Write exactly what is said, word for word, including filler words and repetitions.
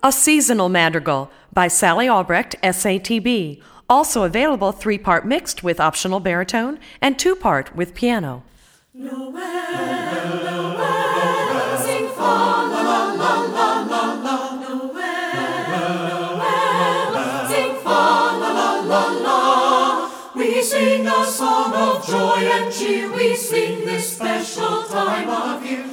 A Seasonal Madrigal by Sally Albrecht, S A T B. Also available three-part mixed with optional baritone and two-part with piano. Noel, Noel, sing fa la la la la la la. Noel, Noel, sing fa la la la la. We sing a song of joy and cheer. We sing this special time of year.